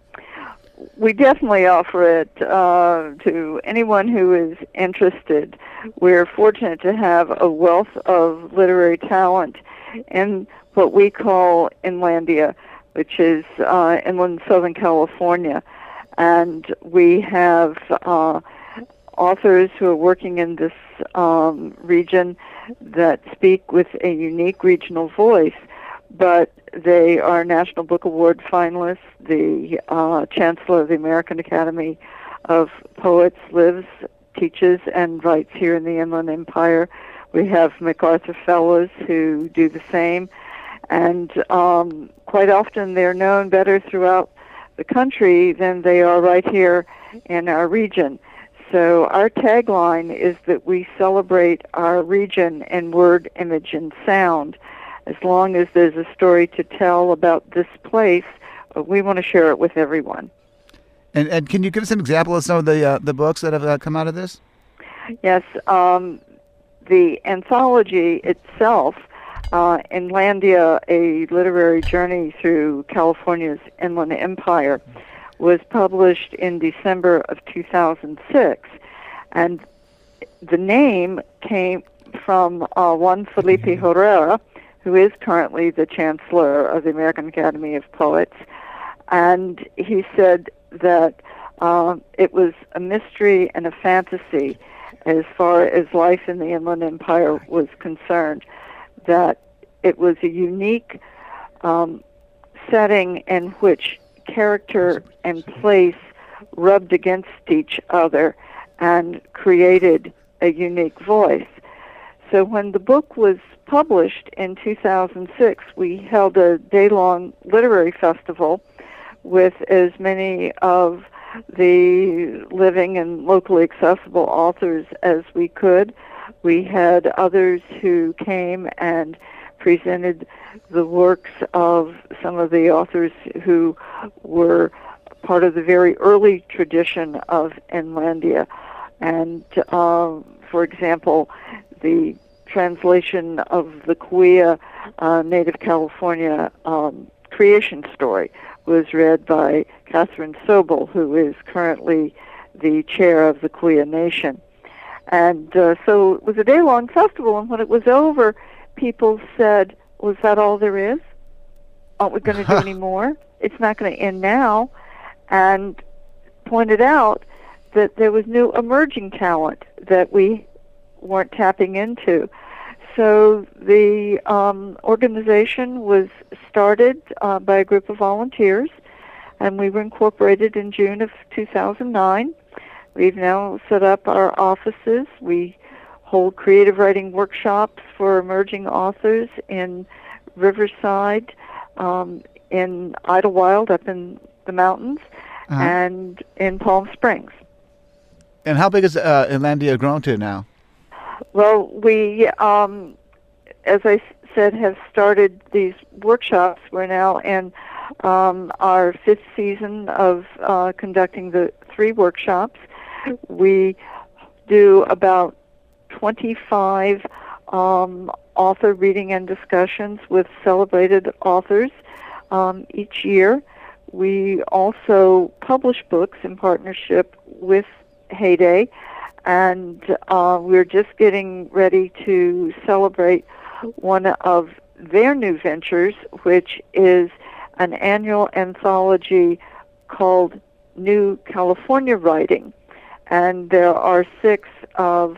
We definitely offer it to anyone who is interested. We're fortunate to have a wealth of literary talent in what we call Inlandia, which is inland Southern California. And we have authors who are working in this region that speak with a unique regional voice, but they are National Book Award finalists. The Chancellor of the American Academy of Poets lives, teaches, and writes here in the Inland Empire. We have MacArthur Fellows who do the same. And quite often they're known better throughout the country than they are right here in our region. So our tagline is that we celebrate our region in word, image, and sound. As long as there's a story to tell about this place, we want to share it with everyone. And can you give us an example of some of the books that have come out of this? Yes, the anthology itself, Inlandia, A Literary Journey Through California's Inland Empire, was published in December of 2006. And the name came from Juan Felipe Herrera, who is currently the Chancellor of the American Academy of Poets. And he said that it was a mystery and a fantasy as far as life in the Inland Empire was concerned, that it was a unique setting in which character and place rubbed against each other and created a unique voice. So when the book was published in 2006, we held a day-long literary festival with as many of the living and locally accessible authors as we could. We had others who came and presented the works of some of the authors who were part of the very early tradition of Inlandia. And, for example, the translation of the Cahuilla Native California creation story was read by Catherine Sobel, who is currently the chair of the Cahuilla Nation. And so it was a day-long festival, and when it was over, people said, "Was that all there is? Aren't we going to do any more? It's not going to end now." And pointed out that there was new emerging talent that we weren't tapping into. So the organization was started by a group of volunteers, and we were incorporated in June of 2009. We've now set up our offices. We hold creative writing workshops for emerging authors in Riverside, in Idlewild up in the mountains, and in Palm Springs. And how big has Inlandia grown to now? Well, we, as I said, have started these workshops. We're now in our fifth season of conducting the 3 workshops. We do about 25 author reading and discussions with celebrated authors each year. We also publish books in partnership with Heyday, and we're just getting ready to celebrate one of their new ventures, which is an annual anthology called New California Writing. And there are 6 of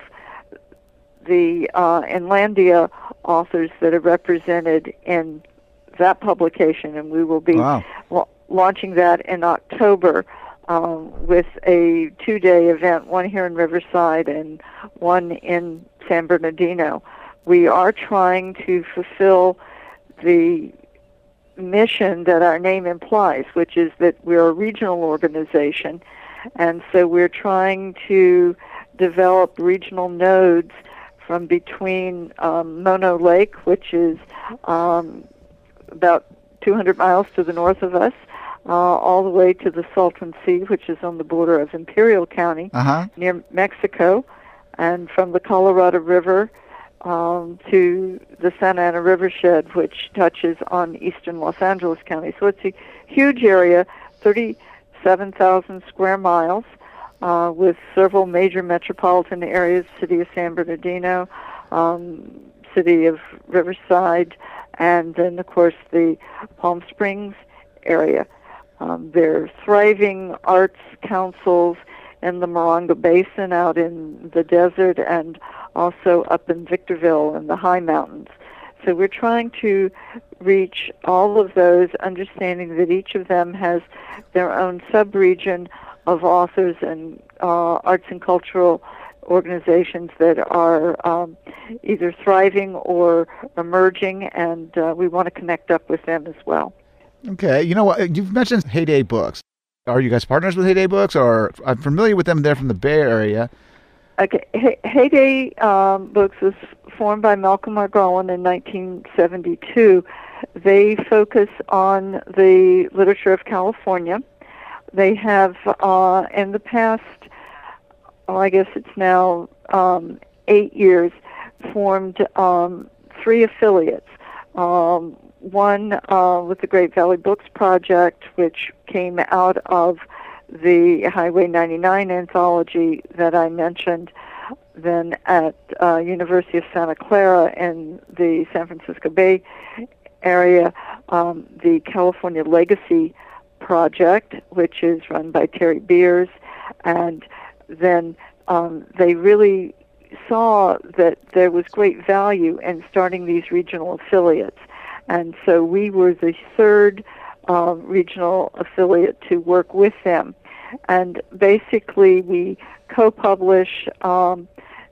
the Inlandia authors that are represented in that publication, and we will be launching that in October with a 2-day event, one here in Riverside and one in San Bernardino. We are trying to fulfill the mission that our name implies, which is that we're a regional organization, And so we're trying to develop regional nodes from between Mono Lake, which is about 200 miles to the north of us, all the way to the Salton Sea, which is on the border of Imperial County, near Mexico, and from the Colorado River to the Santa Ana Rivershed, which touches on eastern Los Angeles County. So it's a huge area, 37,000 square miles, with several major metropolitan areas, city of San Bernardino, city of Riverside, and then, of course, the Palm Springs area. There are thriving arts councils in the Morongo Basin out in the desert and also up in Victorville in the high mountains. So we're trying to reach all of those, understanding that each of them has their own sub-region of authors and arts and cultural organizations that are either thriving or emerging, and we want to connect up with them as well. Okay. You know what? You've mentioned Heyday Books. Are you guys partners with Heyday Books, or I'm familiar with them there from the Bay Area? Okay. Heyday Books was formed by Malcolm Margolin in 1972. They focus on the literature of California. They have, in the past, I guess it's now 8 years, formed 3 affiliates. One with the Great Valley Books Project, which came out of the Highway 99 anthology that I mentioned, then at University of Santa Clara in the San Francisco Bay area, the California Legacy Project, which is run by Terry Beers, and then they really saw that there was great value in starting these regional affiliates. And so we were the third regional affiliate to work with them. And basically we co-publish 2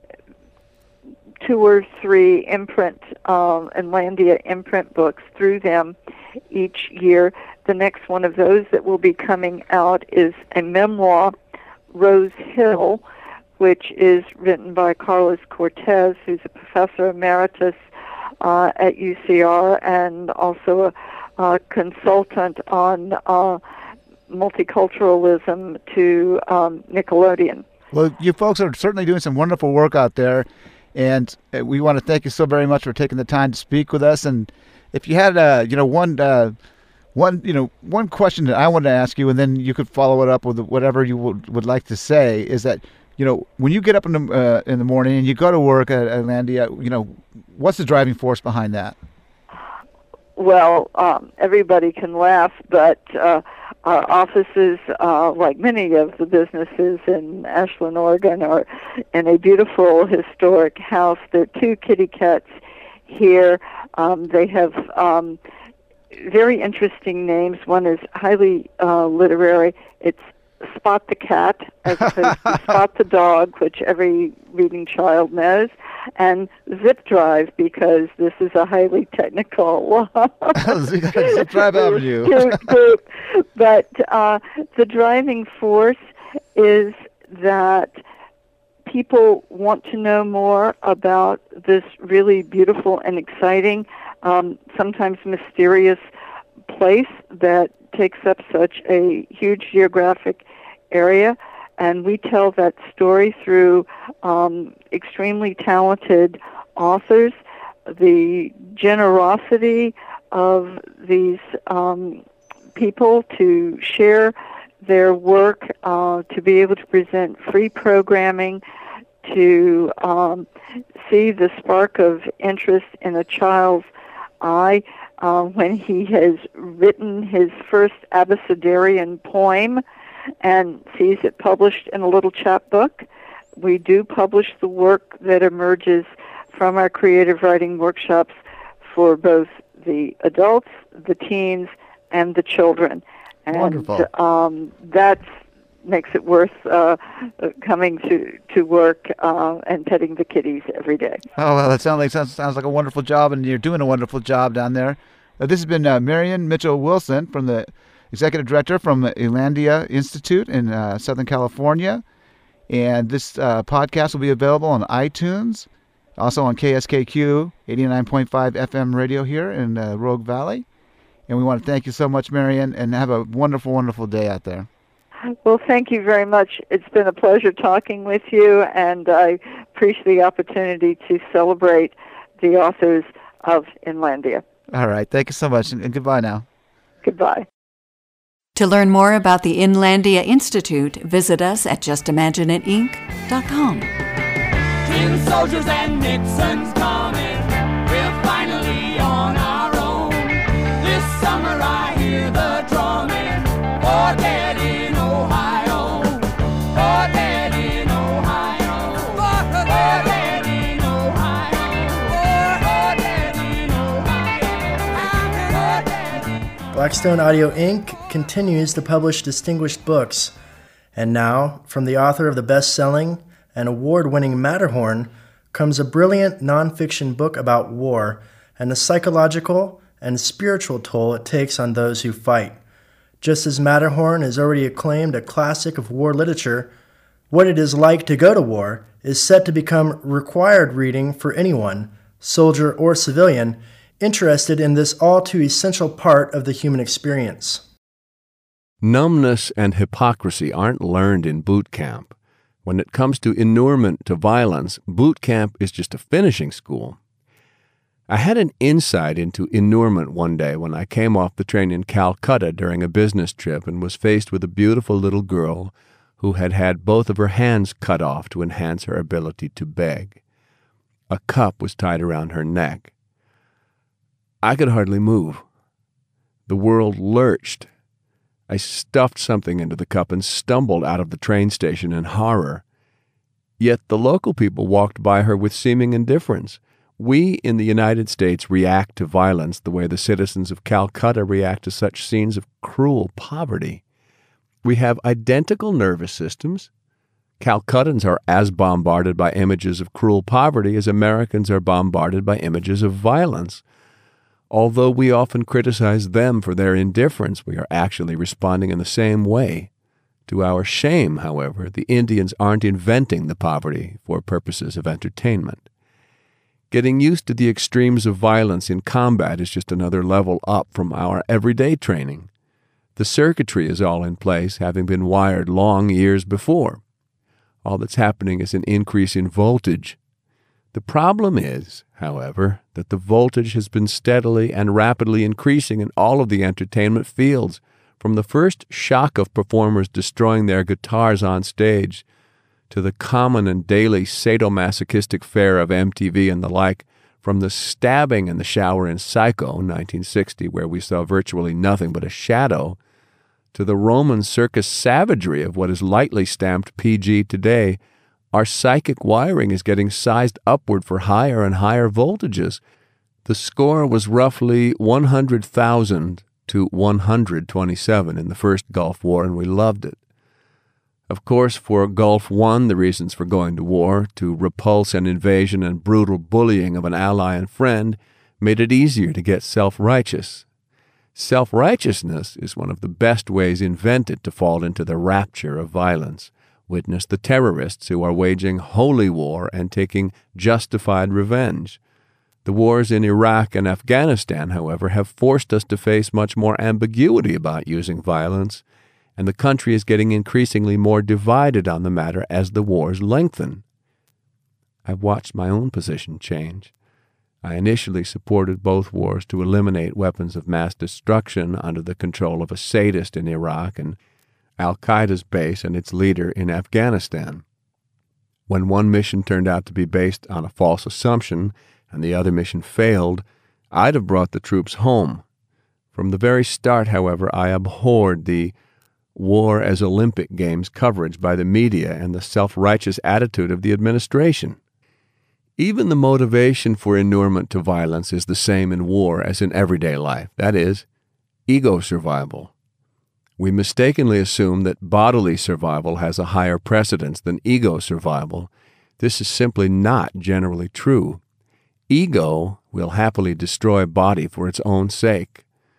or 3 imprint, Inlandia imprint books through them each year. The next one of those that will be coming out is a memoir, Rose Hill, which is written by Carlos Cortez, who's a professor emeritus at UCR and also a consultant on multiculturalism to Nickelodeon. Well, you folks are certainly doing some wonderful work out there, and we want to thank you so very much for taking the time to speak with us. And if you had, one question that I wanted to ask you, and then you could follow it up with whatever you would like to say, is that, when you get up in the morning and you go to work at Inlandia, what's the driving force behind that? Well, everybody can laugh, but our offices, like many of the businesses in Ashland, Oregon, are in a beautiful historic house. There are 2 kitty cats here. They have very interesting names. One is highly literary. It's Spot the Cat, as opposed to Spot the Dog, which every reading child knows, and Zip Drive, because this is a highly technical Zip Drive Avenue. group. But the driving force is that people want to know more about this really beautiful and exciting, sometimes mysterious place that takes up such a huge geographic area, and we tell that story through extremely talented authors. The generosity of these people to share their work, to be able to present free programming, to see the spark of interest in a child's eye when he has written his first abecedarian poem and sees it published in a little chapbook. We do publish the work that emerges from our creative writing workshops for both the adults, the teens, and the children. And wonderful. That makes it worth coming to work and petting the kitties every day. Oh, well, that sounds like a wonderful job, and you're doing a wonderful job down there. This has been Marian Mitchell Wilson from the executive director from Elandia Institute in Southern California. And this podcast will be available on iTunes, also on KSKQ 89.5 FM radio here in Rogue Valley. And we want to thank you so much, Marion, and have a wonderful, wonderful day out there. Well, thank you very much. It's been a pleasure talking with you, and I appreciate the opportunity to celebrate the authors of Inlandia. All right. Thank you so much, and goodbye now. Goodbye. To learn more about the Inlandia Institute, visit us at justimagineitinc.com. Tin soldiers and Nixon's coming. We're finally on our own. This summer I hear the drumming. For dead in Ohio. For dead in Ohio. For dead in Ohio. For dead in Ohio. Blackstone Audio Inc. continues to publish distinguished books. And now, from the author of the best-selling and award-winning Matterhorn, comes a brilliant nonfiction book about war and the psychological and spiritual toll it takes on those who fight. Just as Matterhorn is already acclaimed a classic of war literature, What It Is Like to Go to War is set to become required reading for anyone, soldier or civilian, interested in this all-too-essential part of the human experience. Numbness and hypocrisy aren't learned in boot camp. When it comes to inurement to violence, boot camp is just a finishing school. I had an insight into inurement one day when I came off the train in Calcutta during a business trip and was faced with a beautiful little girl who had had both of her hands cut off to enhance her ability to beg. A cup was tied around her neck. I could hardly move. The world lurched. I stuffed something into the cup and stumbled out of the train station in horror. Yet the local people walked by her with seeming indifference. We in the United States react to violence the way the citizens of Calcutta react to such scenes of cruel poverty. We have identical nervous systems. Calcuttans are as bombarded by images of cruel poverty as Americans are bombarded by images of violence. Although we often criticize them for their indifference, we are actually responding in the same way. To our shame, however, the Indians aren't inventing the poverty for purposes of entertainment. Getting used to the extremes of violence in combat is just another level up from our everyday training. The circuitry is all in place, having been wired long years before. All that's happening is an increase in voltage. The problem is, however, that the voltage has been steadily and rapidly increasing in all of the entertainment fields, from the first shock of performers destroying their guitars on stage, to the common and daily sadomasochistic fare of MTV and the like, from the stabbing in the shower in Psycho, 1960, where we saw virtually nothing but a shadow, to the Roman circus savagery of what is lightly stamped PG today. Our psychic wiring is getting sized upward for higher and higher voltages. The score was roughly 100,000 to 127 in the first Gulf War, and we loved it. Of course, for Gulf I, the reasons for going to war, to repulse an invasion and brutal bullying of an ally and friend, made it easier to get self-righteous. Self-righteousness is one of the best ways invented to fall into the rapture of violence. Witness the terrorists who are waging holy war and taking justified revenge. The wars in Iraq and Afghanistan, however, have forced us to face much more ambiguity about using violence, and the country is getting increasingly more divided on the matter as the wars lengthen. I've watched my own position change. I initially supported both wars to eliminate weapons of mass destruction under the control of a sadist in Iraq and Al-Qaeda's base and its leader in Afghanistan. When one mission turned out to be based on a false assumption and the other mission failed, I'd have brought the troops home. From the very start, however, I abhorred the war as Olympic Games coverage by the media and the self-righteous attitude of the administration. Even the motivation for inurement to violence is the same in war as in everyday life. That is, ego survival. We mistakenly assume that bodily survival has a higher precedence than ego survival. This is simply not generally true. Ego will happily destroy body for its own sake.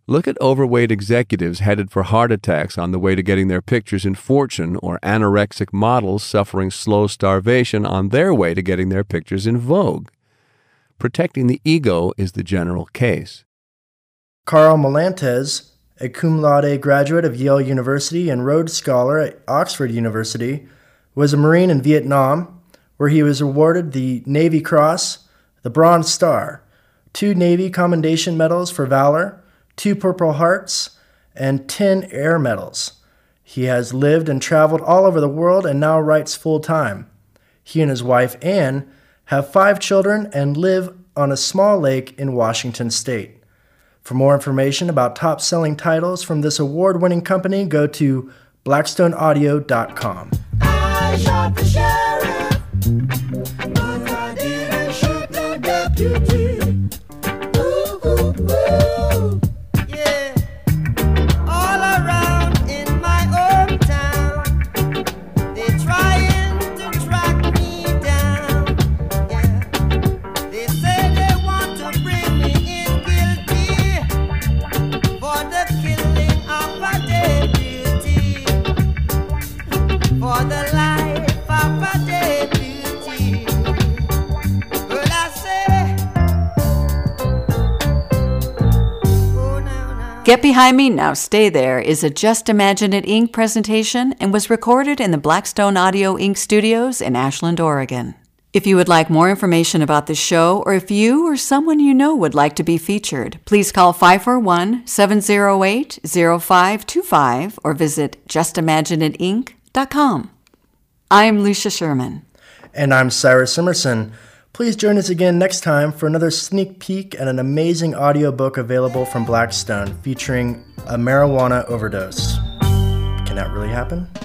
Look at overweight executives headed for heart attacks on the way to getting their pictures in Fortune, or anorexic models suffering slow starvation on their way to getting their pictures in Vogue. Protecting the ego is the general case. Carl Melantes, a cum laude graduate of Yale University and Rhodes Scholar at Oxford University, was a Marine in Vietnam, where he was awarded the Navy Cross, the Bronze Star, 2 Navy Commendation Medals for Valor, 2 Purple Hearts, and 10 Air Medals. He has lived and traveled all over the world and now writes full-time. He and his wife, Anne, have 5 children and live on a small lake in Washington State. For more information about top-selling titles from this award-winning company, go to blackstoneaudio.com. I shot the sheriff, but I didn't shoot the deputy. Ooh, ooh, ooh. Yeah. All around in my hometown, they're trying to track me down. Yeah. They say they want to bring me in guilty for the killing of a deputy. For the life of a deputy. But I say, oh, now. Get Behind Me, Now Stay There is a Just Imagine It Inc. presentation and was recorded in the Blackstone Audio Inc. studios in Ashland, Oregon. If you would like more information about the show, or if you or someone you know would like to be featured, please call 541-708-0525 or visit justimagineitinc.com. I'm Lucia Sherman. And I'm Cyrus Emerson. Please join us again next time for another sneak peek at an amazing audiobook available from Blackstone featuring a marijuana overdose. Can that really happen?